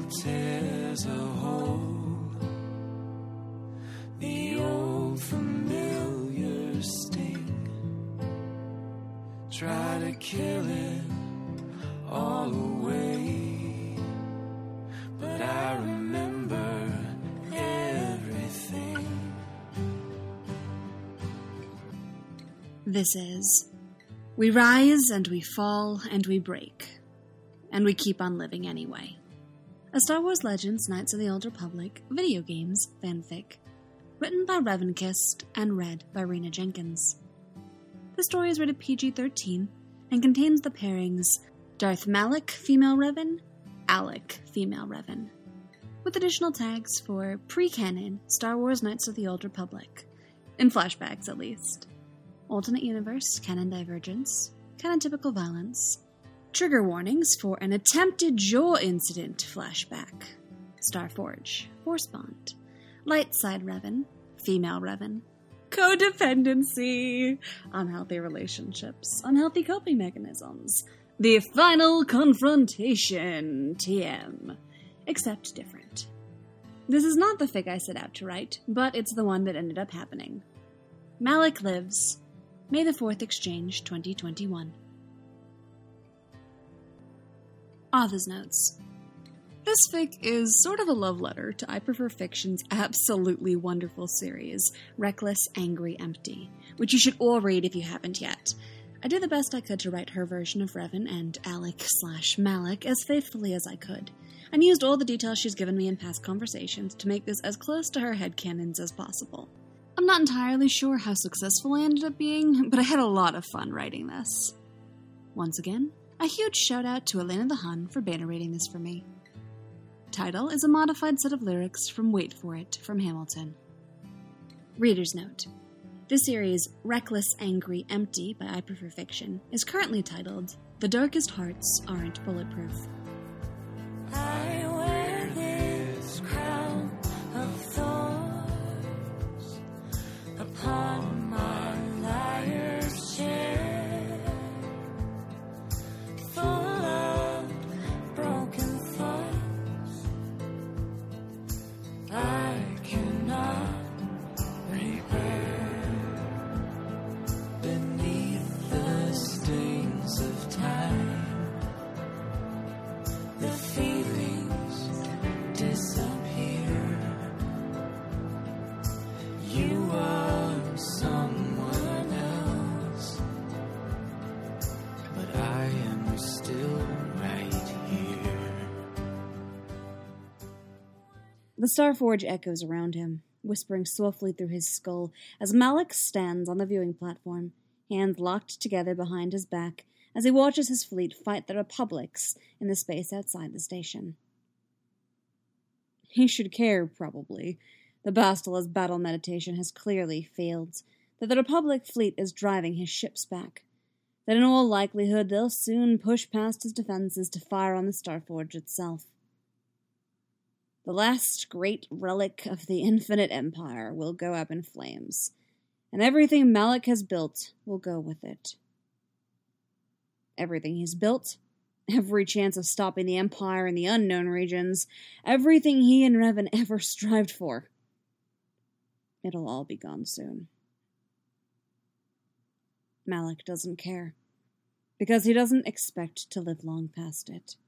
tears a hole, the old familiar sting. Try to kill it all away, but I remember everything. This is We Rise and We Fall and We Break, and we keep on living anyway. A Star Wars Legends Knights of the Old Republic video games fanfic, written by Revenkist and read by Rena Jenkins. The story is rated PG-13 and contains the pairings Darth Malak, female Revan, Alec, female Revan, with additional tags for pre-canon Star Wars Knights of the Old Republic, in flashbacks at least. Alternate universe, canon divergence, canon typical violence, trigger warnings for an attempted jaw incident flashback, Starforge, Force Bond, light side Revan, female Revan, codependency, unhealthy relationships, unhealthy coping mechanisms, the final confrontation, TM, except different. This is not the fic I set out to write, but it's the one that ended up happening. Malak lives. May the 4th Exchange 2021. Author's Notes. This fic is sort of a love letter to I Prefer Fiction's absolutely wonderful series, Reckless, Angry, Empty, which you should all read if you haven't yet. I did the best I could to write her version of Revan and Alec/Malak as faithfully as I could, and used all the details she's given me in past conversations to make this as close to her headcanons as possible. I'm not entirely sure how successful I ended up being, but I had a lot of fun writing this. Once again, a huge shout out to Elena the Hun for beta rating this for me. Title is a modified set of lyrics from Wait For It from Hamilton. Reader's note. This series, Reckless, Angry, Empty by I Prefer Fiction, is currently titled The Darkest Hearts Aren't Bulletproof. I wear this crown of thorns upon my liar's chair, full of broken thoughts I cannot repair. Beneath the stings of time, the feelings disappear. You are someone else, but I am still right here. The Starforge echoes around him, whispering softly through his skull as Malak stands on the viewing platform, hands locked together behind his back as he watches his fleet fight the Republics in the space outside the station. He should care, probably. The Bastila's battle meditation has clearly failed, that the Republic fleet is driving his ships back, that in all likelihood they'll soon push past his defenses to fire on the Starforge itself. The last great relic of the Infinite Empire will go up in flames, and everything Malak has built will go with it. Everything he's built, every chance of stopping the Empire in the unknown regions, everything he and Revan ever strived for. It'll all be gone soon. Malak doesn't care, because he doesn't expect to live long past it.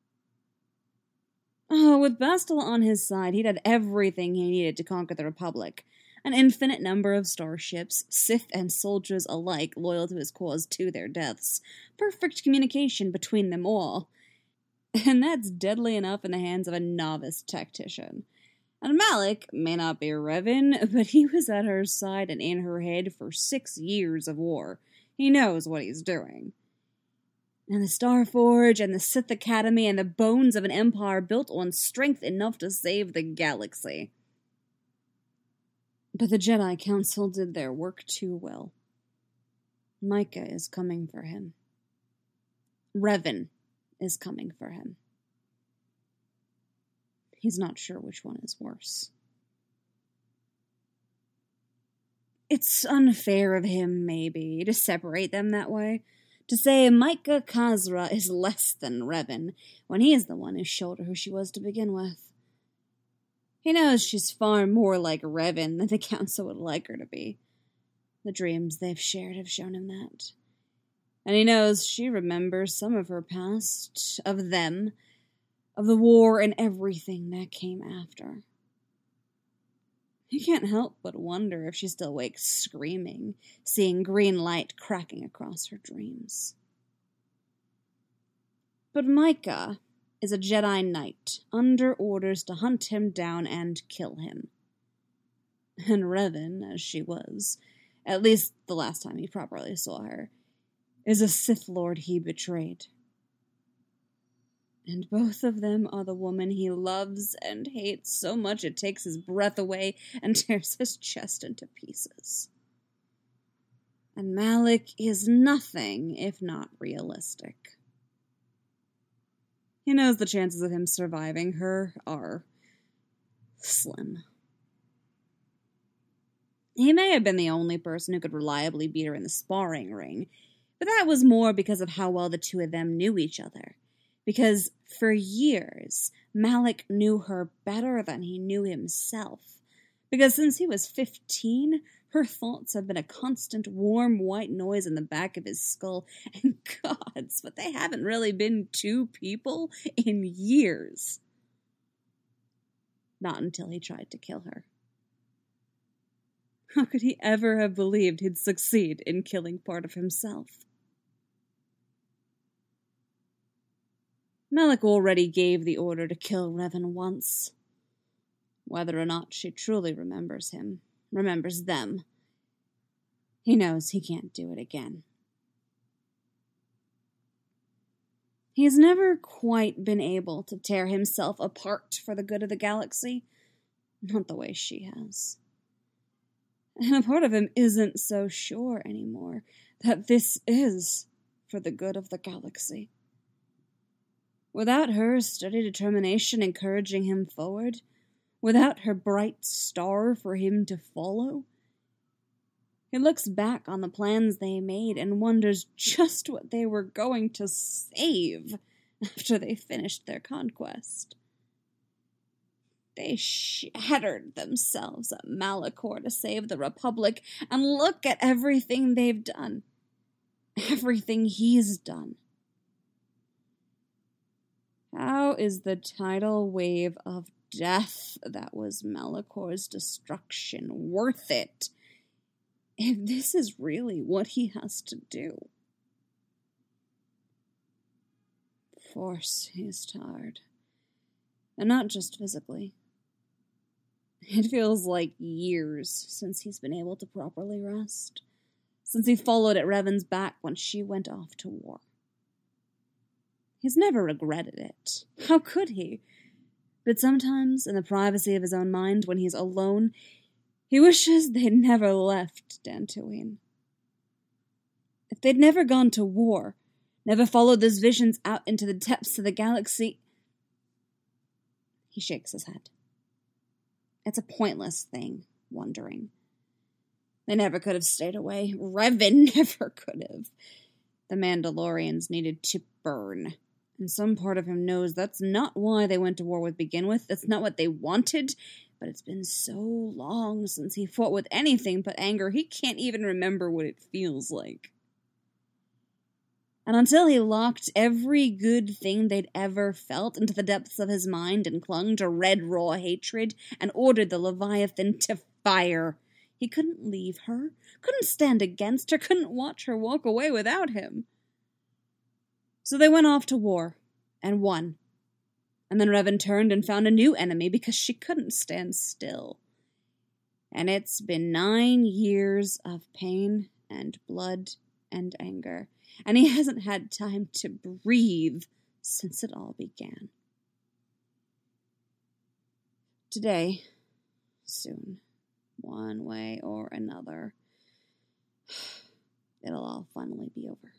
Oh, with Bastila on his side, he'd had everything he needed to conquer the Republic. An infinite number of starships, Sith and soldiers alike loyal to his cause to their deaths. Perfect communication between them all. And that's deadly enough in the hands of a novice tactician. And Malak may not be Revan, but he was at her side and in her head for 6 years of war. He knows what he's doing. And the Starforge and the Sith Academy and the bones of an empire built on strength enough to save the galaxy. But the Jedi Council did their work too well. Micah is coming for him. Revan is coming for him. He's not sure which one is worse. It's unfair of him, maybe, to separate them that way, To say Micah Khazra is less than Revan, when he is the one who showed her who she was to begin with. He knows she's far more like Revan than the Council would like her to be. The dreams they've shared have shown him that. And he knows she remembers some of her past, of them, of the war and everything that came after. He can't help but wonder if she still wakes screaming, seeing green light cracking across her dreams. But Micah is a Jedi Knight, under orders to hunt him down and kill him. And Revan, as she was, at least the last time he properly saw her, is a Sith Lord he betrayed. And both of them are the woman he loves and hates so much it takes his breath away and tears his chest into pieces. And Malak is nothing if not realistic. He knows the chances of him surviving her are slim. He may have been the only person who could reliably beat her in the sparring ring, but that was more because of how well the two of them knew each other. Because for years, Malak knew her better than he knew himself. Because since he was 15, her thoughts have been a constant warm white noise in the back of his skull. And gods, but they haven't really been two people in years. Not until he tried to kill her. How could he ever have believed he'd succeed in killing part of himself? Malak already gave the order to kill Revan once. Whether or not she truly remembers him, remembers them, he knows he can't do it again. He's never quite been able to tear himself apart for the good of the galaxy, not the way she has. And a part of him isn't so sure anymore that this is for the good of the galaxy. Without her steady determination encouraging him forward, without her bright star for him to follow, he looks back on the plans they made and wonders just what they were going to save after they finished their conquest. They shattered themselves at Malachor to save the Republic, and look at everything they've done. Everything he's done. How is the tidal wave of death that was Malachor's destruction worth it, if this is really what he has to do? Force, he's tired. And not just physically. It feels like years since he's been able to properly rest. Since he followed at Revan's back when she went off to war. He's never regretted it. How could he? But sometimes, in the privacy of his own mind, when he's alone, he wishes they'd never left Dantooine. If they'd never gone to war, never followed those visions out into the depths of the galaxy... He shakes his head. It's a pointless thing, wondering. They never could have stayed away. Revan never could have. The Mandalorians needed to burn. And some part of him knows that's not why they went to war to begin with. That's not what they wanted. But it's been so long since he fought with anything but anger, he can't even remember what it feels like. And until he locked every good thing they'd ever felt into the depths of his mind and clung to red raw hatred and ordered the Leviathan to fire, he couldn't leave her, couldn't stand against her, couldn't watch her walk away without him. So they went off to war, and won. And then Revan turned and found a new enemy because she couldn't stand still. And it's been 9 years of pain and blood and anger, and he hasn't had time to breathe since it all began. Today, soon, one way or another, it'll all finally be over.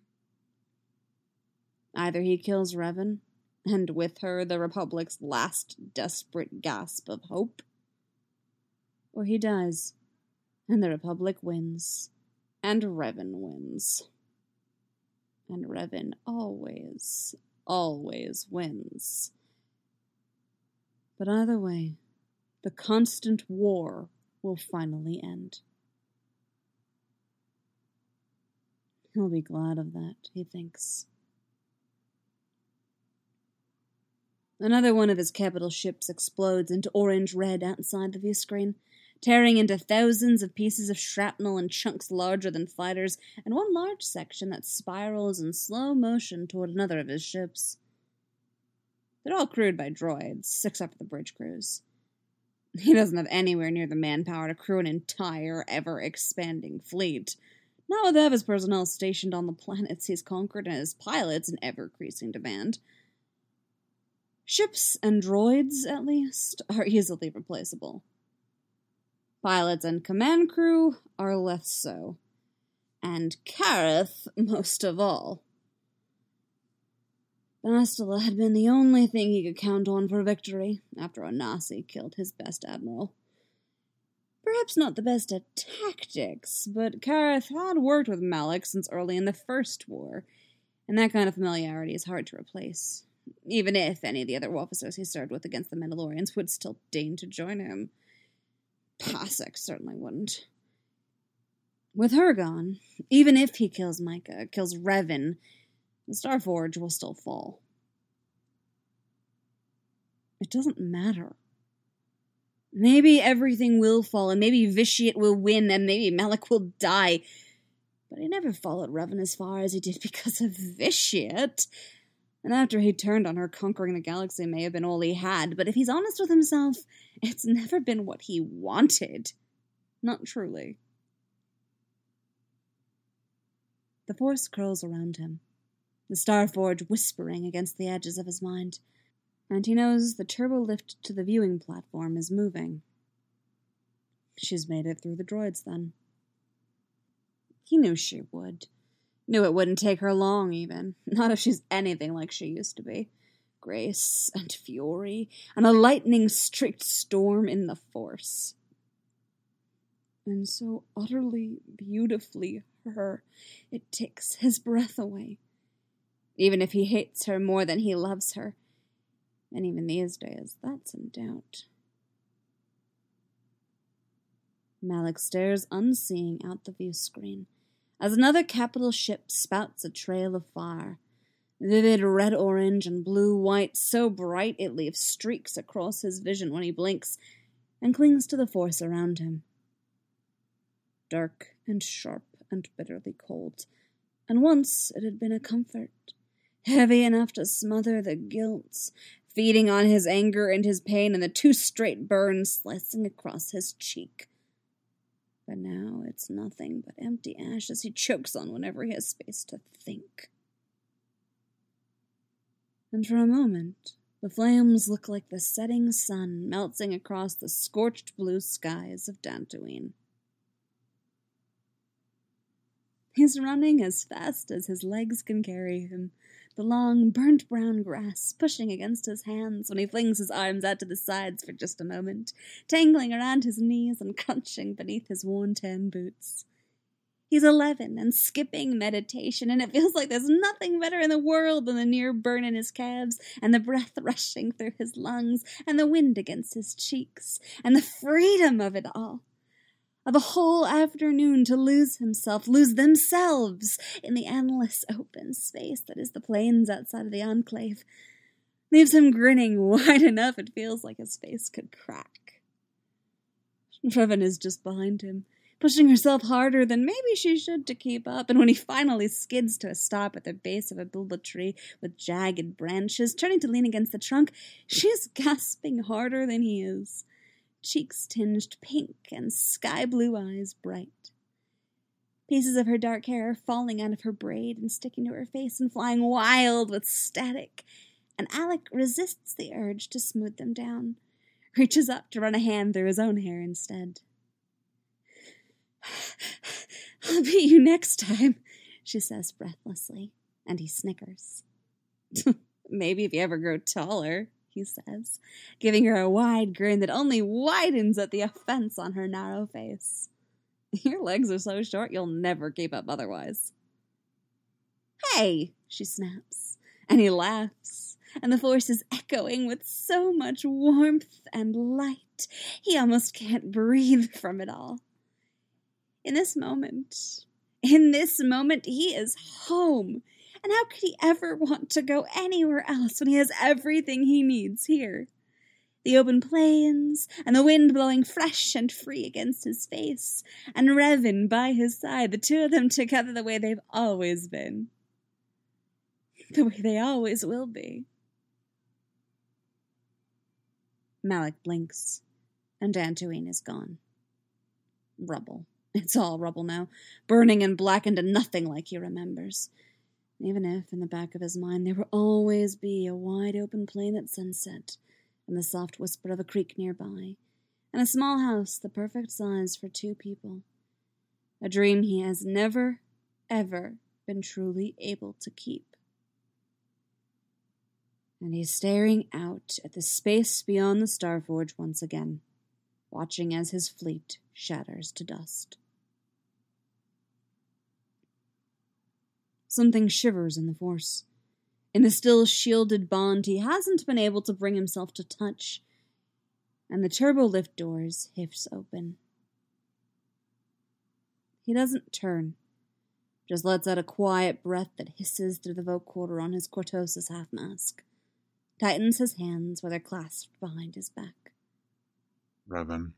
Either he kills Revan, and with her the Republic's last desperate gasp of hope, or he dies, and the Republic wins, and Revan wins. And Revan always, always wins. But either way, the constant war will finally end. He'll be glad of that, he thinks. Another one of his capital ships explodes into orange red outside the view screen, tearing into thousands of pieces of shrapnel and chunks larger than fighters, and one large section that spirals in slow motion toward another of his ships. They're all crewed by droids, except for the bridge crews. He doesn't have anywhere near the manpower to crew an entire, ever-expanding fleet. Not with half his personnel stationed on the planets he's conquered and his pilots in ever-increasing demand. Ships and droids, at least, are easily replaceable. Pilots and command crew are less so. And Careth most of all. Bastila had been the only thing he could count on for victory after Onasi killed his best admiral. Perhaps not the best at tactics, but Careth had worked with Malak since early in the First War, and that kind of familiarity is hard to replace, even if any of the other officers he served with against the Mandalorians would still deign to join him. Pasek certainly wouldn't. With her gone, even if he kills Micah, kills Revan, the Starforge will still fall. It doesn't matter. Maybe everything will fall, and maybe Vitiate will win, and maybe Malak will die. But he never followed Revan as far as he did because of Vitiate. And after he turned on her, conquering the galaxy may have been all he had, but if he's honest with himself, it's never been what he wanted. Not truly. The Force curls around him, the Starforge whispering against the edges of his mind, and he knows the turbo lift to the viewing platform is moving. She's made it through the droids, then. He knew she would. Knew it wouldn't take her long, even. Not if she's anything like she used to be. Grace and fury, and a lightning-streaked storm in the Force. And so utterly, beautifully her, it takes his breath away. Even if he hates her more than he loves her. And even these days, that's in doubt. Malak stares unseeing out the view screen as another capital ship spouts a trail of fire. Vivid red-orange and blue-white, so bright it leaves streaks across his vision when he blinks, and clings to the Force around him. Dark and sharp and bitterly cold, and once it had been a comfort, heavy enough to smother the guilt, feeding on his anger and his pain and the two straight burns slicing across his cheek. But now it's nothing but empty ashes he chokes on whenever he has space to think. And for a moment, the flames look like the setting sun melting across the scorched blue skies of Dantooine. He's running as fast as his legs can carry him, the long, burnt brown grass pushing against his hands when he flings his arms out to the sides for just a moment, tangling around his knees and crunching beneath his worn tan boots. He's 11 and skipping meditation, and it feels like there's nothing better in the world than the near burn in his calves, and the breath rushing through his lungs, and the wind against his cheeks, and the freedom of it all. Of a whole afternoon to lose himself, lose themselves in the endless open space that is the plains outside of the Enclave. Leaves him grinning wide enough it feels like his face could crack. Revan is just behind him, pushing herself harder than maybe she should to keep up, and when he finally skids to a stop at the base of a bilba tree with jagged branches, turning to lean against the trunk, she's gasping harder than he is. Cheeks tinged pink and sky-blue eyes bright. Pieces of her dark hair falling out of her braid and sticking to her face and flying wild with static, and Alec resists the urge to smooth them down, reaches up to run a hand through his own hair instead. "I'll beat you next time," she says breathlessly, and he snickers. "Maybe if you ever grow taller," he says, giving her a wide grin that only widens at the offense on her narrow face. "Your legs are so short you'll never keep up otherwise." Hey, she snaps, and he laughs, and the force is echoing with so much warmth and light, he almost can't breathe from it all. In this moment, he is home. And how could he ever want to go anywhere else when he has everything he needs here? The open plains, and the wind blowing fresh and free against his face, and Revan by his side, the two of them together the way they've always been. The way they always will be. Malak blinks, and Dantooine is gone. Rubble. It's all rubble now, burning and blackened to nothing like he remembers. Even if, in the back of his mind, there will always be a wide open plain at sunset, and the soft whisper of a creek nearby, and a small house the perfect size for two people. A dream he has never, ever been truly able to keep. And he's staring out at the space beyond the Starforge once again, watching as his fleet shatters to dust. Something shivers in the Force. In the still shielded bond he hasn't been able to bring himself to touch, and the turbo lift doors hifts open. He doesn't turn, just lets out a quiet breath that hisses through the vocoder on his cortosis half-mask, tightens his hands where they're clasped behind his back. Revan,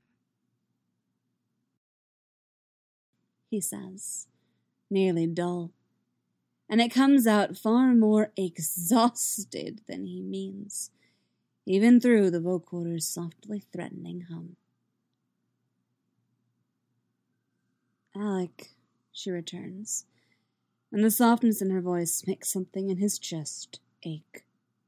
he says, nearly dull. And it comes out far more exhausted than he means, even through the vocoder's softly threatening hum. Alec, she returns, and the softness in her voice makes something in his chest ache.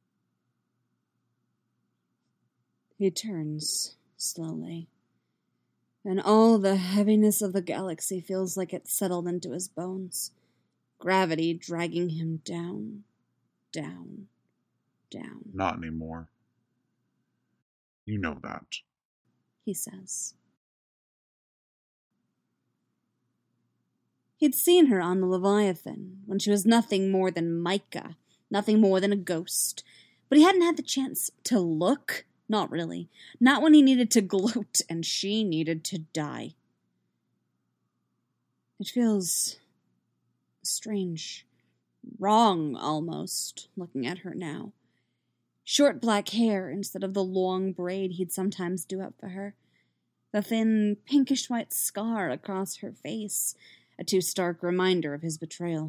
He turns slowly, and all the heaviness of the galaxy feels like it's settled into his bones. Gravity dragging him down, down, down. not anymore. You know that. He says. He'd seen her on the Leviathan when she was nothing more than Micah, nothing more than a ghost. But he hadn't had the chance to look. Not really. Not when he needed to gloat and she needed to die. It feels strange, wrong almost, looking at her now. Short black hair instead of the long braid he'd sometimes do up for her. The thin, pinkish white scar across her face, a too stark reminder of his betrayal.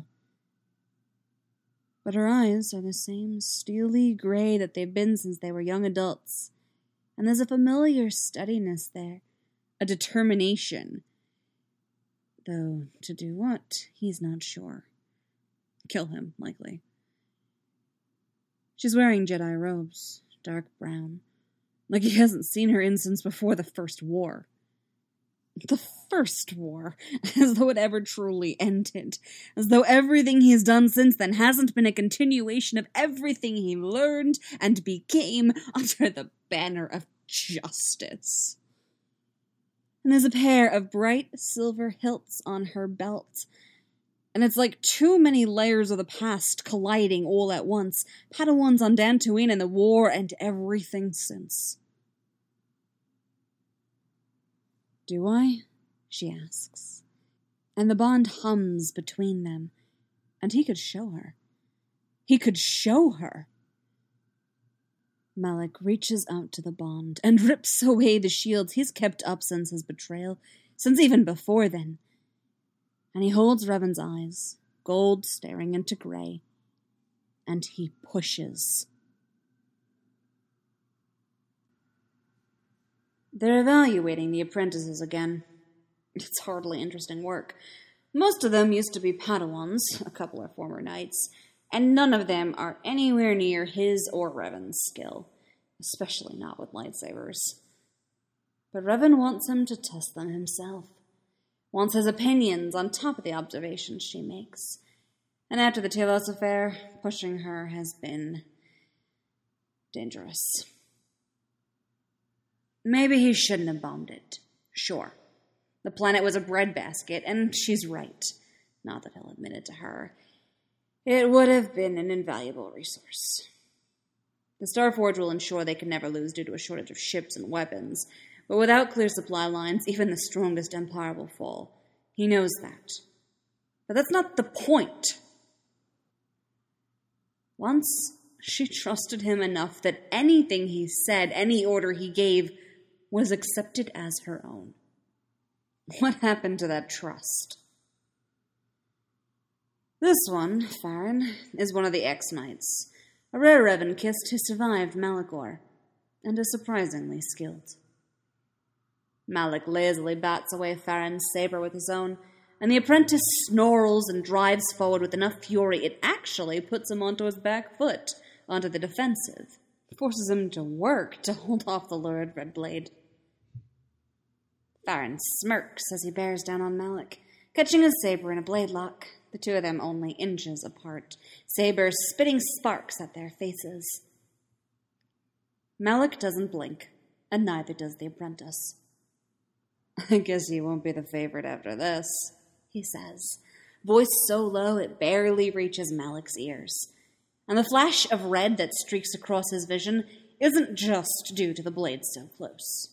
But her eyes are the same steely gray that they've been since they were young adults, and there's a familiar steadiness there, a determination. Though, to do what, he's not sure. Kill him, likely. She's wearing Jedi robes, dark brown, like he hasn't seen her in since before the First War. The First War, as though it ever truly ended, as though everything he's done since then hasn't been a continuation of everything he learned and became under the banner of justice. And there's a pair of bright silver hilts on her belt. And it's like too many layers of the past colliding all at once. Padawans on Dantooine and the war and everything since. Do I? She asks. And the bond hums between them. And he could show her. He could show her. Malak reaches out to the bond and rips away the shields he's kept up since his betrayal, since even before then. And he holds Revan's eyes, gold staring into gray, and he pushes. They're evaluating the apprentices again. It's hardly interesting work. Most of them used to be Padawans, a couple are former knights, and none of them are anywhere near his or Revan's skill, especially not with lightsabers. But Revan wants him to test them himself, wants his opinions on top of the observations she makes. And after the Telos affair, pushing her has been dangerous. Maybe he shouldn't have bombed it. Sure. The planet was a breadbasket, and she's right. Not that he'll admit it to her. It would have been an invaluable resource. The Starforge will ensure they can never lose due to a shortage of ships and weapons, but without clear supply lines, even the strongest empire will fall. He knows that. But that's not the point. Once, she trusted him enough that anything he said, any order he gave, was accepted as her own. What happened to that trust? This one, Farron, is one of the X-Knights, a rare Revan-Kist who survived Malachor, and is surprisingly skilled. Malak lazily bats away Farron's saber with his own, and the apprentice snarls and drives forward with enough fury it actually puts him onto his back foot, onto the defensive. It forces him to work to hold off the lurid red blade. Farron smirks as he bears down on Malak, catching his saber in a blade lock, the two of them only inches apart, sabers spitting sparks at their faces. Malak doesn't blink, and neither does the apprentice. "I guess you won't be the favorite after this," he says, voice so low it barely reaches Malak's ears. And the flash of red that streaks across his vision isn't just due to the blade so close.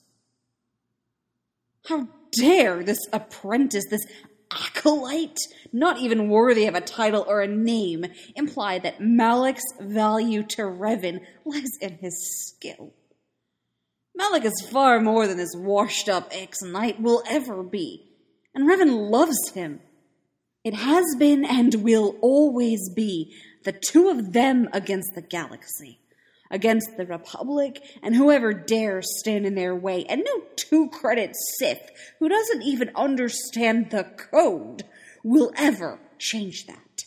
How dare this apprentice, this acolyte, not even worthy of a title or a name, imply that Malak's value to Revan lies in his skill? Malak is far more than this washed-up ex-knight will ever be, and Revan loves him. It has been and will always be the two of them against the galaxy, against the Republic and whoever dares stand in their way, and no two-credit Sith who doesn't even understand the code will ever change that.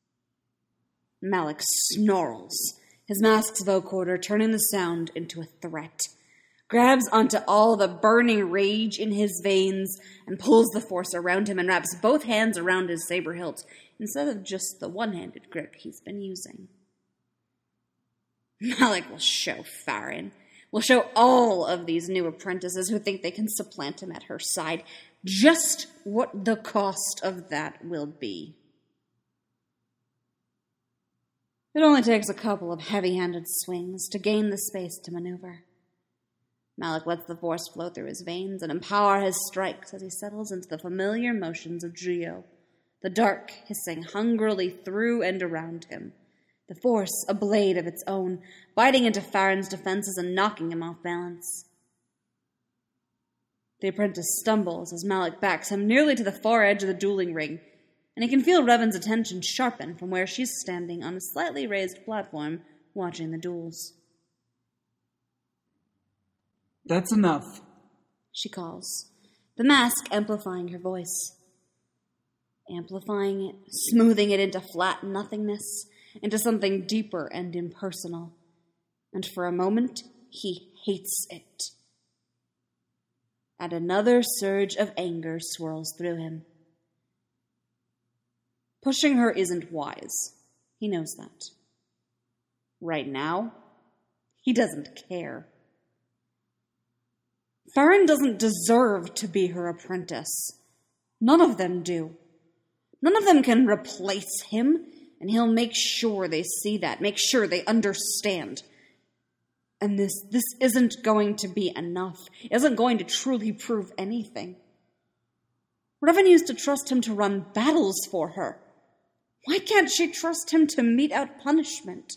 Malak snarls, his mask's vocoder turning the sound into a threat, grabs onto all the burning rage in his veins and pulls the force around him and wraps both hands around his saber hilt instead of just the one-handed grip he's been using. Malak will show Farron, will show all of these new apprentices who think they can supplant him at her side just what the cost of that will be. It only takes a couple of heavy-handed swings to gain the space to maneuver. Malak lets the force flow through his veins and empower his strikes as he settles into the familiar motions of Geo, the dark hissing hungrily through and around him, the force a blade of its own, biting into Farron's defenses and knocking him off balance. The apprentice stumbles as Malak backs him nearly to the far edge of the dueling ring, and he can feel Revan's attention sharpen from where she's standing on a slightly raised platform watching the duels. "That's enough," she calls, the mask amplifying her voice. Amplifying it, smoothing it into flat nothingness, into something deeper and impersonal. And for a moment, he hates it. And another surge of anger swirls through him. Pushing her isn't wise. He knows that. Right now, he doesn't care. Farron doesn't deserve to be her apprentice. None of them do. None of them can replace him, and he'll make sure they see that, make sure they understand. And this isn't going to be enough. It isn't going to truly prove anything. Revan used to trust him to run battles for her. Why can't she trust him to mete out punishment?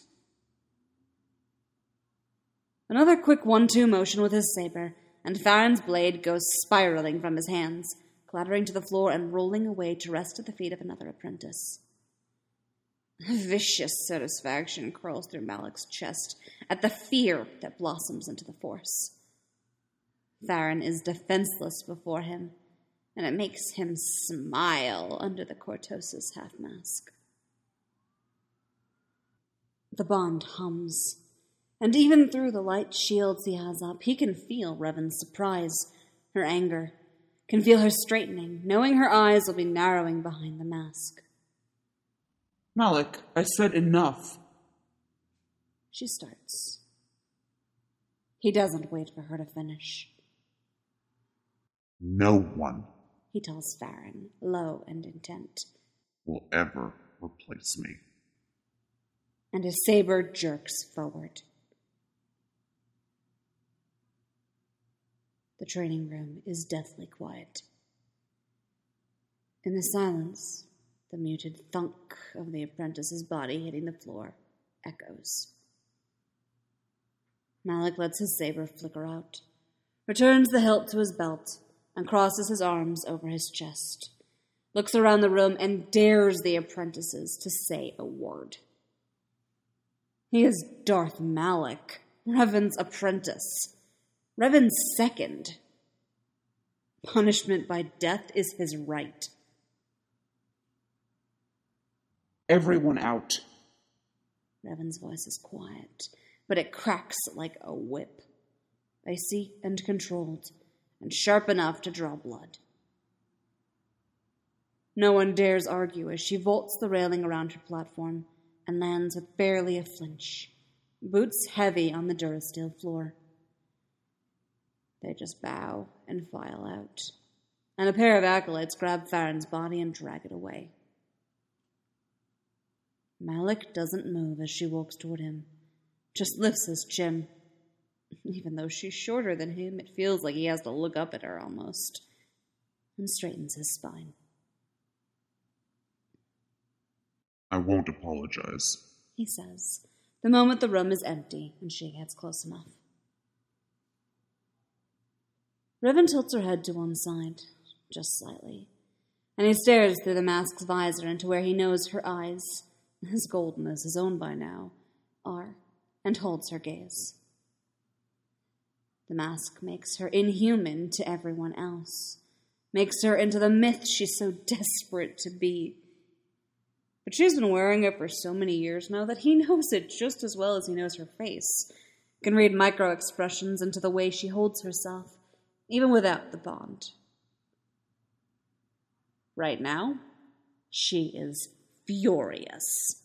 Another quick 1-2 motion with his saber, and Farron's blade goes spiraling from his hands, clattering to the floor and rolling away to rest at the feet of another apprentice. A vicious satisfaction curls through Malak's chest at the fear that blossoms into the force. Farron is defenseless before him, and it makes him smile under the Cortosis half-mask. The bond hums, and even through the light shields he has up, he can feel Revan's surprise, her anger, can feel her straightening, knowing her eyes will be narrowing behind the mask. "Malak, I said enough." She starts. He doesn't wait for her to finish. No one He tells Farron, low and intent. will ever replace me. and his saber jerks forward. The training room is deathly quiet. In the silence, the muted thunk of the apprentice's body hitting the floor echoes. Malik lets his saber flicker out, returns the hilt to his belt, and crosses his arms over his chest, looks around the room and dares the apprentices to say a word. He is Darth Malik, Revan's apprentice, Revan's second. Punishment by death is his right. Everyone out. Revan's voice is quiet, but it cracks like a whip, icy and controlled, and sharp enough to draw blood. No one dares argue as she vaults the railing around her platform and lands with barely a flinch, boots heavy on the Durasteel floor. They just bow and file out, and a pair of acolytes grab Farron's body and drag it away. Malik doesn't move as she walks toward him, just lifts his chin. Even though she's shorter than him, it feels like he has to look up at her almost, and straightens his spine. I won't apologize, He says, the moment the room is empty and she gets close enough. Revan tilts her head to one side, just slightly, and he stares through the mask's visor into where he knows her eyes, as golden as his own by now, are, and holds her gaze. The mask makes her inhuman to everyone else, makes her into the myth she's so desperate to be. But she's been wearing it for so many years now that he knows it just as well as he knows her face, can read micro-expressions into the way she holds herself, even without the bond. Right now, she is furious.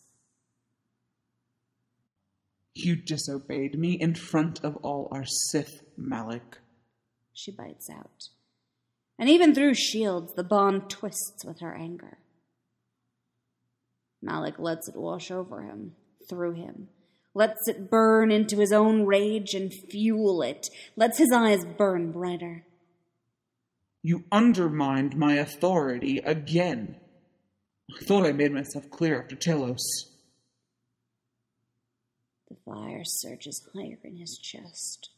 You disobeyed me in front of all our Sith, Malik. She bites out. And even through shields, the bond twists with her anger. Malik lets it wash over him, through him, lets it burn into his own rage and fuel it, lets his eyes burn brighter. You undermined my authority again. I thought I made myself clear after Telos. The fire surges higher in his chest.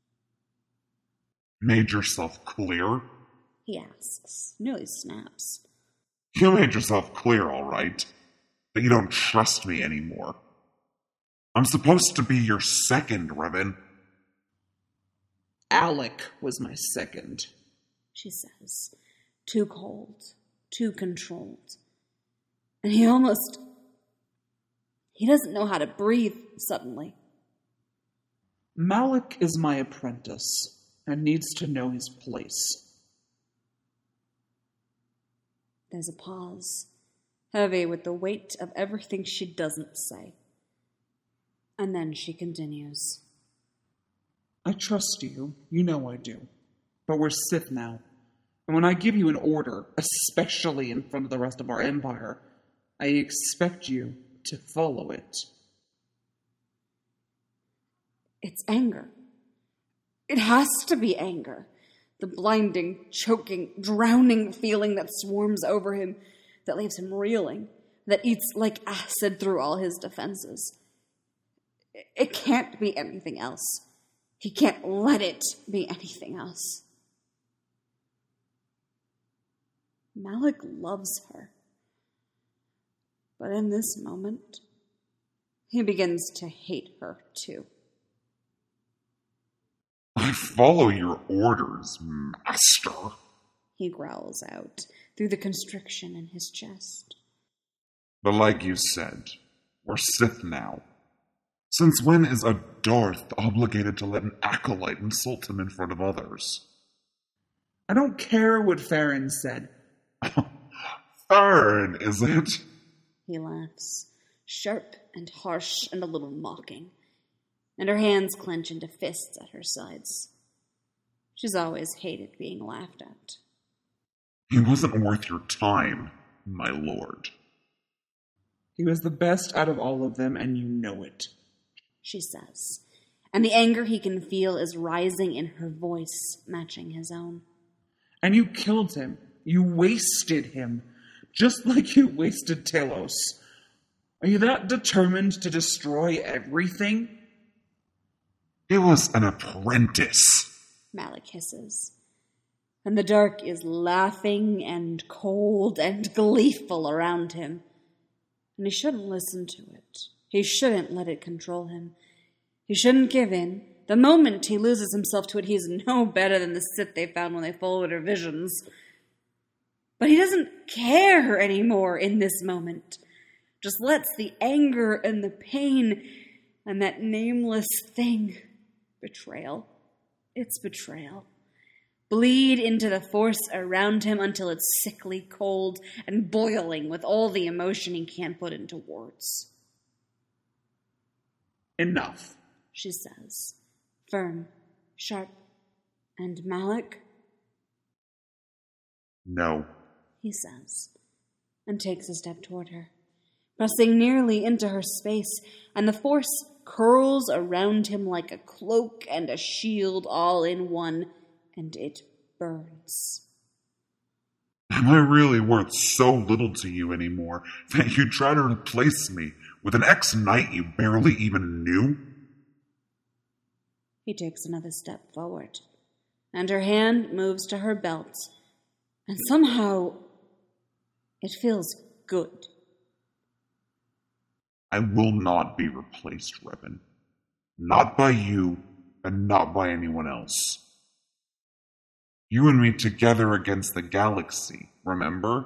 Made yourself clear? He asks, nearly snaps. You made yourself clear, all right. But you don't trust me anymore. I'm supposed to be your second, Revan. Alec was my second. She says, too cold, too controlled. And he doesn't know how to breathe suddenly. Malik is my apprentice and needs to know his place. There's a pause, heavy with the weight of everything she doesn't say. And then she continues. I trust you. You know I do. But we're Sith now. And when I give you an order, especially in front of the rest of our empire, I expect you to follow it. It's anger. It has to be anger. The blinding, choking, drowning feeling that swarms over him, that leaves him reeling, that eats like acid through all his defenses. It can't be anything else. He can't let it be anything else. Malik loves her. But in this moment, he begins to hate her too. I follow your orders, Master. He growls out through the constriction in his chest. But like you said, we're Sith now. Since when is a Darth obligated to let an acolyte insult him in front of others? I don't care what Farron said. Farron, is it? He laughs, sharp and harsh and a little mocking, and her hands clench into fists at her sides. She's always hated being laughed at. He wasn't worth your time, my lord. He was the best out of all of them, and you know it. She says, and the anger he can feel is rising in her voice, matching his own. And you killed him. You wasted him, just like you wasted Talos. Are you that determined to destroy everything? He was an apprentice, Malik hisses. And the dark is laughing and cold and gleeful around him. And he shouldn't listen to it. He shouldn't let it control him. He shouldn't give in. The moment he loses himself to it, he's no better than the Sith they found when they followed her visions. But he doesn't care anymore in this moment. Just lets the anger and the pain and that nameless thing, betrayal, it's betrayal, bleed into the force around him until it's sickly cold and boiling with all the emotion he can't put into words. Enough, she says, firm, sharp. And Malik? No. He says, and takes a step toward her, pressing nearly into her space, and the force curls around him like a cloak and a shield all in one, and it burns. Am I really worth so little to you anymore that you try to replace me with an ex-knight you barely even knew? He takes another step forward, and her hand moves to her belt, and somehow it feels good. I will not be replaced, Revan. Not by you, and not by anyone else. You and me together against the galaxy, remember?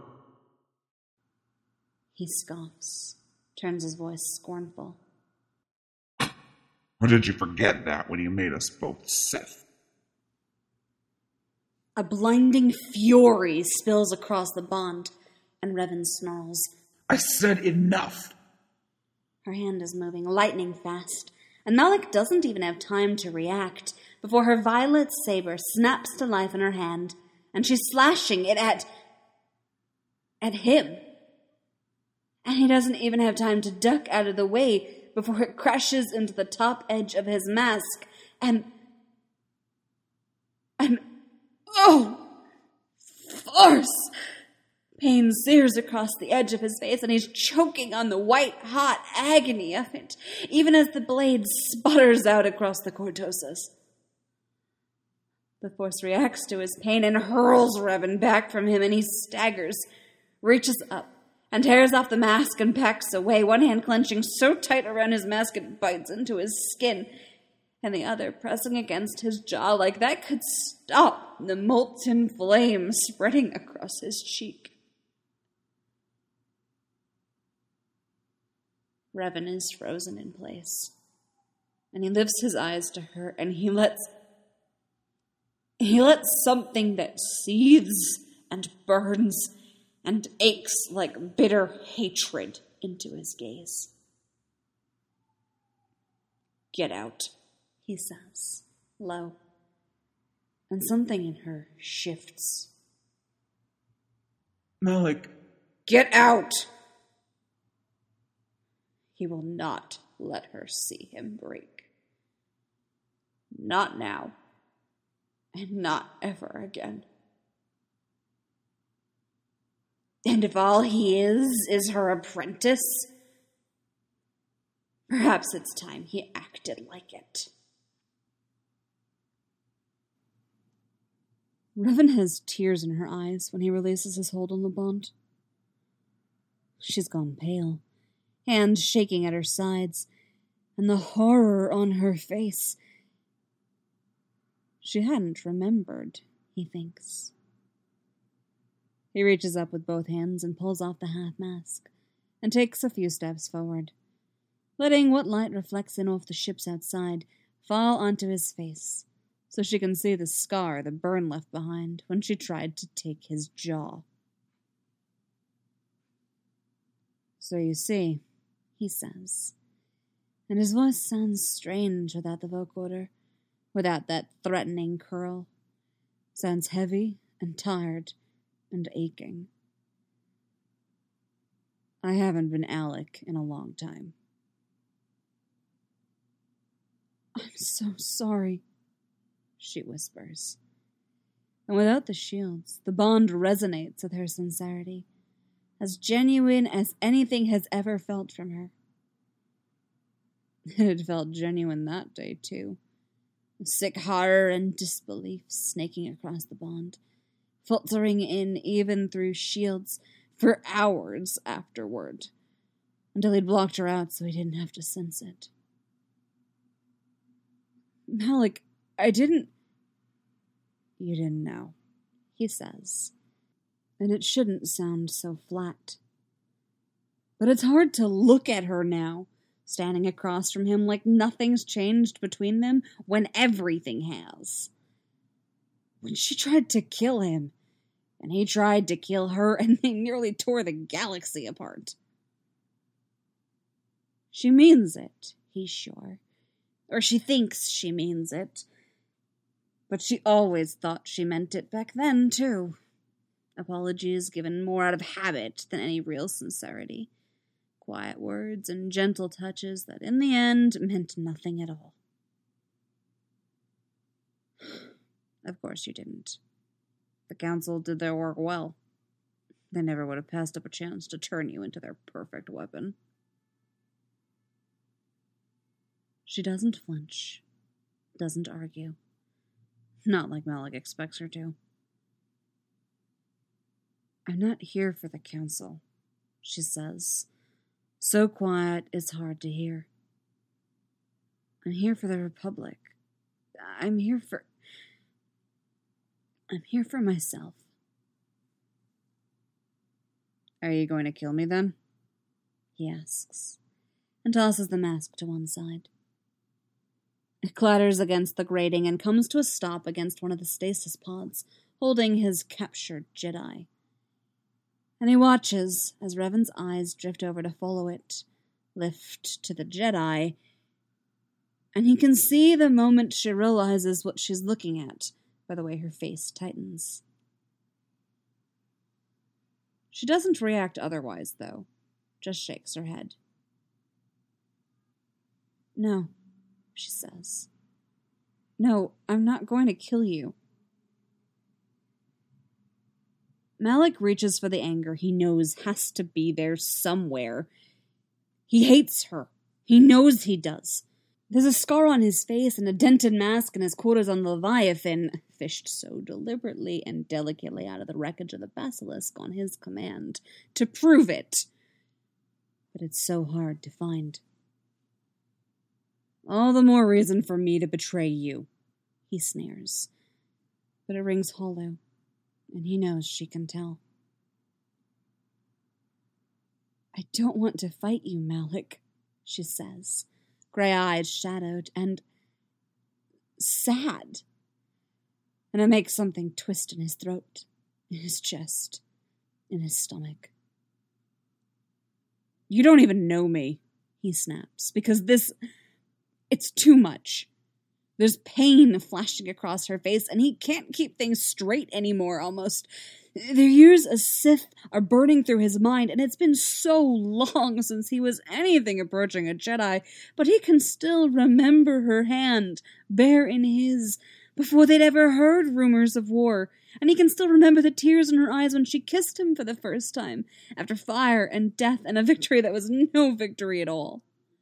He scoffs, turns his voice scornful. Or did you forget that when you made us both Sith? A blinding fury spills across the bond, and Revan snarls. I said enough. Her hand is moving lightning fast, and Malik doesn't even have time to react before her violet saber snaps to life in her hand, and she's slashing it at him. And he doesn't even have time to duck out of the way before it crashes into the top edge of his mask, and oh, farce! Pain sears across the edge of his face, and he's choking on the white-hot agony of it, even as the blade sputters out across the cortosas. The force reacts to his pain and hurls Revan back from him, and he staggers, reaches up, and tears off the mask and backs away, one hand clenching so tight around his mask it bites into his skin, and the other pressing against his jaw like that could stop the molten flame spreading across his cheek. Revan is frozen in place, and he lifts his eyes to her, and he lets something that seethes and burns and aches like bitter hatred into his gaze. Get out, he says, low, and something in her shifts. Malik, Get out! He will not let her see him break. Not now, and not ever again. And if all he is her apprentice, perhaps it's time he acted like it. Revan has tears in her eyes when he releases his hold on the bond. She's gone pale, hands shaking at her sides, and the horror on her face. She hadn't remembered, he thinks. He reaches up with both hands and pulls off the half-mask, and takes a few steps forward, letting what light reflects in off the ships outside fall onto his face, so she can see the scar the burn left behind when she tried to take his jaw. So you see, he says, and his voice sounds strange without the vocoder, without that threatening curl. Sounds heavy and tired and aching. I haven't been Alec in a long time. I'm so sorry, she whispers. And without the shields, the bond resonates with her sincerity, as genuine as anything has ever felt from her. It had felt genuine that day, too. Sick horror and disbelief snaking across the bond, filtering in even through shields for hours afterward, until he'd blocked her out so he didn't have to sense it. Malik, I didn't... You didn't know, he says, and it shouldn't sound so flat. But it's hard to look at her now, standing across from him like nothing's changed between them when everything has. When she tried to kill him, and he tried to kill her, and they nearly tore the galaxy apart. She means it, he's sure. Or she thinks she means it. But she always thought she meant it back then, too. Apologies given more out of habit than any real sincerity. Quiet words and gentle touches that in the end meant nothing at all. Of course you didn't. The council did their work well. They never would have passed up a chance to turn you into their perfect weapon. She doesn't flinch, doesn't argue. Not like Malik expects her to. I'm not here for the council, she says. So quiet it's hard to hear. I'm here for the Republic. I'm here for myself. Are you going to kill me then? He asks, and tosses the mask to one side. It clatters against the grating and comes to a stop against one of the stasis pods, holding his captured Jedi. And he watches as Revan's eyes drift over to follow it, lift to the Jedi, and he can see the moment she realizes what she's looking at by the way her face tightens. She doesn't react otherwise, though, just shakes her head. No, she says. No, I'm not going to kill you. Malik reaches for the anger he knows has to be there somewhere. He hates her. He knows he does. There's a scar on his face and a dented mask and his quarters on the Leviathan, fished so deliberately and delicately out of the wreckage of the Basilisk on his command, to prove it. But it's so hard to find. All the more reason for me to betray you, he sneers. But it rings hollow, and he knows she can tell. I don't want to fight you, Malik, she says, gray eyes shadowed and sad. And it makes something twist in his throat, in his chest, in his stomach. You don't even know me, he snaps, because it's too much. There's pain flashing across her face, and he can't keep things straight anymore, almost. The years as Sith are burning through his mind, and it's been so long since he was anything approaching a Jedi, but he can still remember her hand, bare in his, before they'd ever heard rumors of war, and he can still remember the tears in her eyes when she kissed him for the first time, after fire and death and a victory that was no victory at all.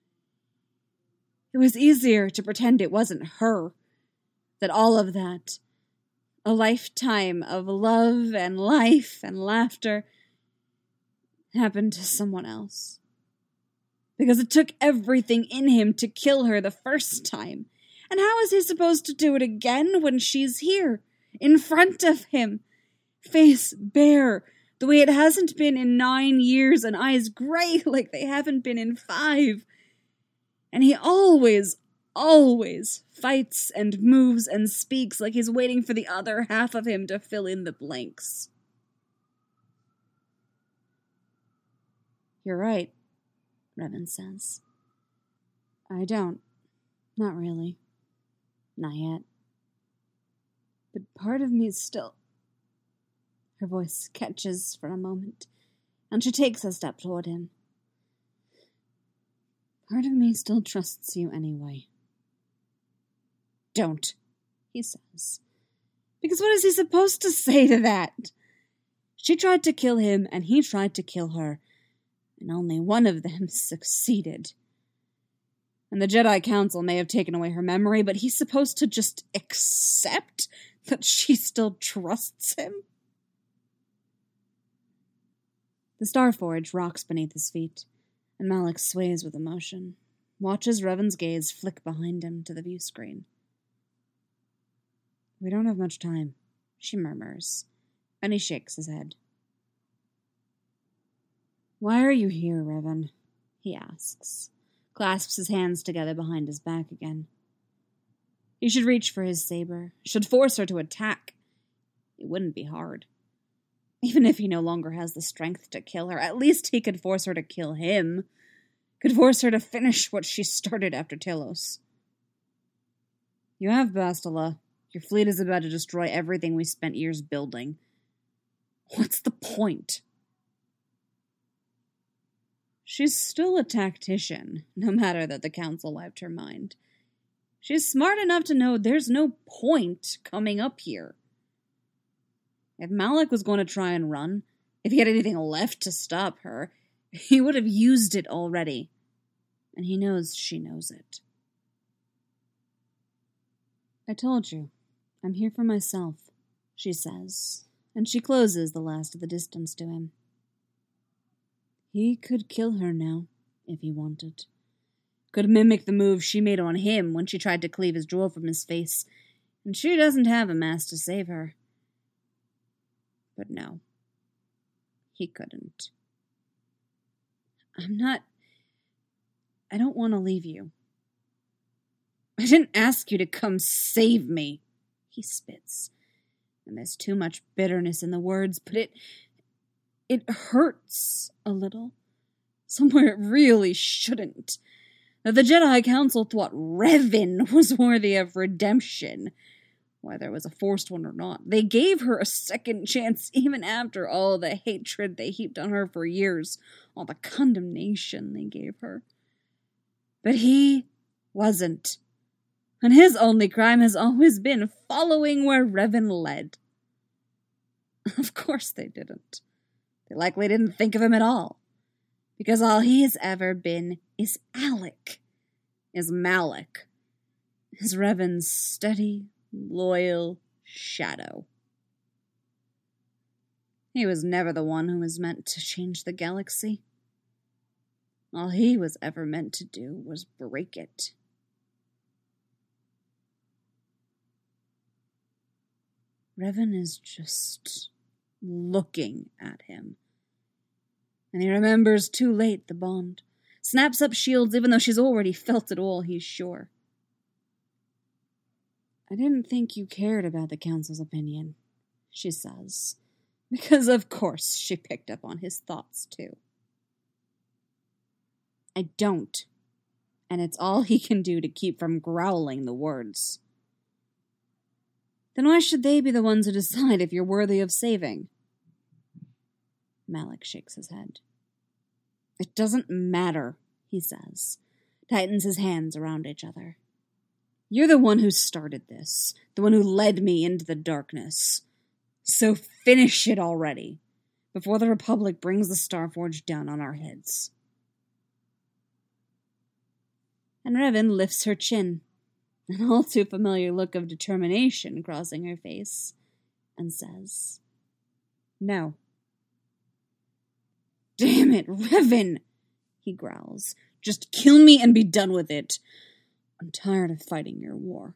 It was easier to pretend it wasn't her, that all of that, a lifetime of love and life and laughter, happened to someone else. Because it took everything in him to kill her the first time. And how is he supposed to do it again when she's here, in front of him, face bare, the way it hasn't been in 9 years, and eyes gray like they haven't been in 5? And he always fights and moves and speaks like he's waiting for the other half of him to fill in the blanks. You're right, Revan says. I don't. Not really. Not yet. But part of me is still... Her voice catches for a moment, and she takes a step toward him. Part of me still trusts you anyway. Don't, he says. Because what is he supposed to say to that? She tried to kill him, and he tried to kill her, and only one of them succeeded. And the Jedi Council may have taken away her memory, but he's supposed to just accept that she still trusts him? The Starforge rocks beneath his feet, and Malak sways with emotion, watches Revan's gaze flick behind him to the view screen. We don't have much time, she murmurs, and he shakes his head. Why are you here, Revan? He asks, clasps his hands together behind his back again. He should reach for his saber, should force her to attack. It wouldn't be hard. Even if he no longer has the strength to kill her, at least he could force her to kill him. Could force her to finish what she started after Telos. You have Bastila. Your fleet is about to destroy everything we spent years building. What's the point? She's still a tactician, no matter that the Council wiped her mind. She's smart enough to know there's no point coming up here. If Malak was going to try and run, if he had anything left to stop her, he would have used it already. And he knows she knows it. I told you, I'm here for myself, she says, and she closes the last of the distance to him. He could kill her now, if he wanted. Could mimic the move she made on him when she tried to cleave his jewel from his face, and she doesn't have a mask to save her. But no, he couldn't. I don't want to leave you. I didn't ask you to come save me, he spits. And there's too much bitterness in the words, but it hurts a little. Somewhere it really shouldn't. That the Jedi Council thought Revan was worthy of redemption, whether it was a forced one or not. They gave her a second chance even after all the hatred they heaped on her for years, all the condemnation they gave her. But he wasn't. And his only crime has always been following where Revan led. Of course they didn't. They likely didn't think of him at all. Because all he has ever been is Alec. Is Malak. Is Revan's steady, loyal shadow. He was never the one who was meant to change the galaxy. All he was ever meant to do was break it. Revan is just looking at him. And he remembers too late the bond. Snaps up shields even though she's already felt it all, he's sure. I didn't think you cared about the Council's opinion, she says. Because of course she picked up on his thoughts too. I don't. And it's all he can do to keep from growling the words. Then why should they be the ones who decide if you're worthy of saving? Malak shakes his head. It doesn't matter, he says, tightens his hands around each other. You're the one who started this, the one who led me into the darkness. So finish it already, before the Republic brings the Starforge down on our heads. And Revan lifts her chin, an all too familiar look of determination crossing her face, and says, No. Damn it, Revan, he growls. Just kill me and be done with it. I'm tired of fighting your war.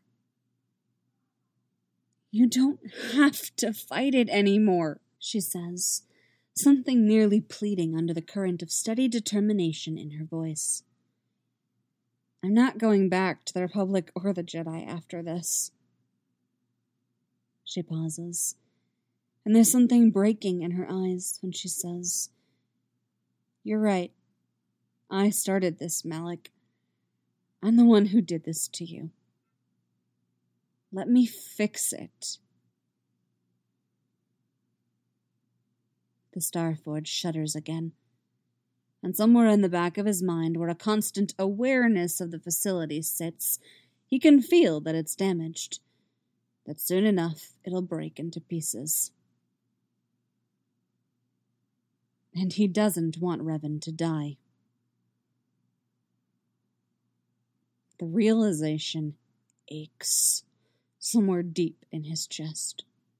You don't have to fight it anymore, she says, something nearly pleading under the current of steady determination in her voice. I'm not going back to the Republic or the Jedi after this. She pauses, and there's something breaking in her eyes when she says, You're right. I started this, Malak. I'm the one who did this to you. Let me fix it. The Starforge shudders again. And somewhere in the back of his mind, where a constant awareness of the facility sits, he can feel that it's damaged, that soon enough it'll break into pieces. And he doesn't want Revan to die. The realization aches somewhere deep in his chest.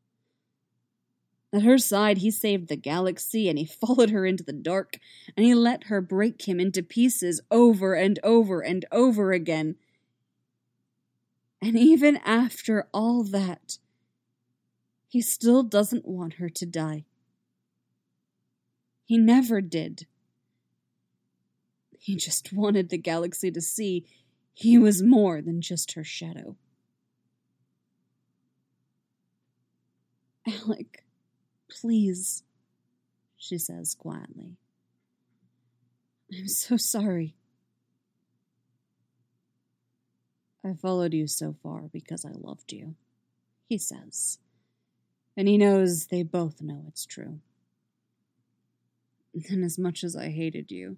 At her side, he saved the galaxy, and he followed her into the dark, and he let her break him into pieces over and over and over again. And even after all that, he still doesn't want her to die. He never did. He just wanted the galaxy to see he was more than just her shadow. Alec, please, she says quietly. I'm so sorry. I followed you so far because I loved you, he says. And he knows they both know it's true. And as much as I hated you,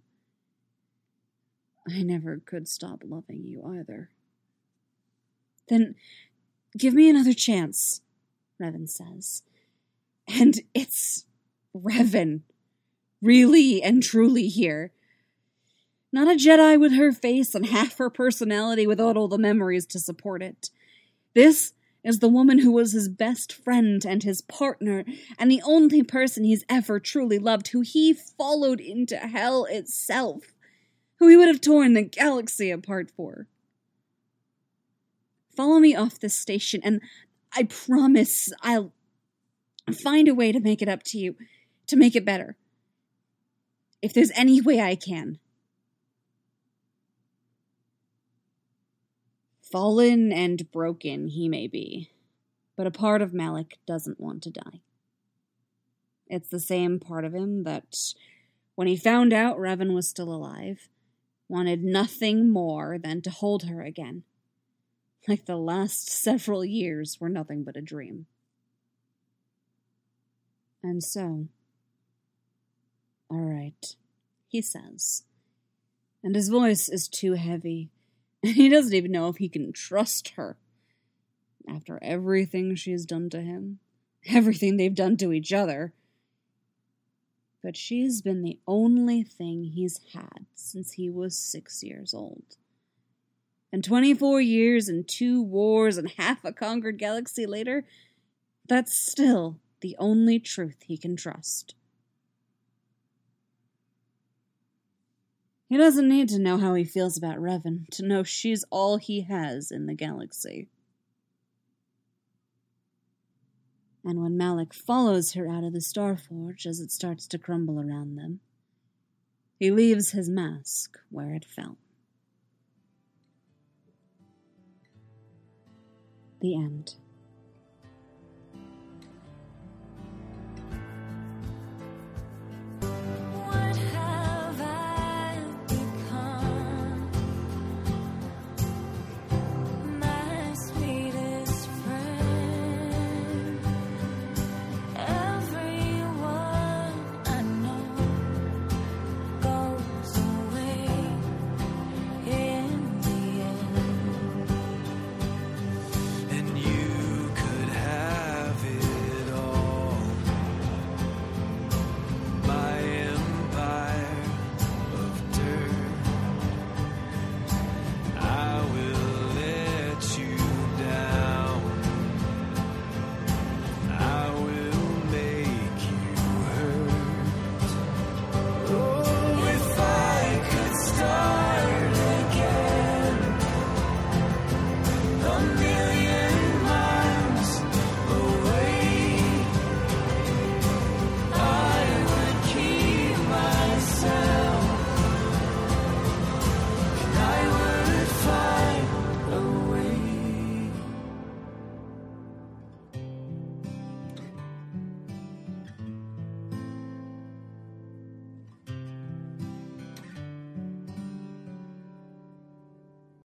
I never could stop loving you either. Then give me another chance, Revan says. And it's Revan, really and truly here. Not a Jedi with her face and half her personality without all the memories to support it. This is the woman who was his best friend and his partner, and the only person he's ever truly loved, who he followed into hell itself, who he would have torn the galaxy apart for. Follow me off this station, and I promise I'll find a way to make it up to you, to make it better. If there's any way I can. Fallen and broken he may be, but a part of Malak doesn't want to die. It's the same part of him that, when he found out Revan was still alive, wanted nothing more than to hold her again, like the last several years were nothing but a dream. And so, all right, he says, and his voice is too heavy, and he doesn't even know if he can trust her. After everything she's done to him, everything they've done to each other. But she's been the only thing he's had since he was 6 years old. And 24 years and 2 wars and half a conquered galaxy later, that's still the only truth he can trust. He doesn't need to know how he feels about Revan to know she's all he has in the galaxy. And when Malak follows her out of the Starforge as it starts to crumble around them, he leaves his mask where it fell. The end.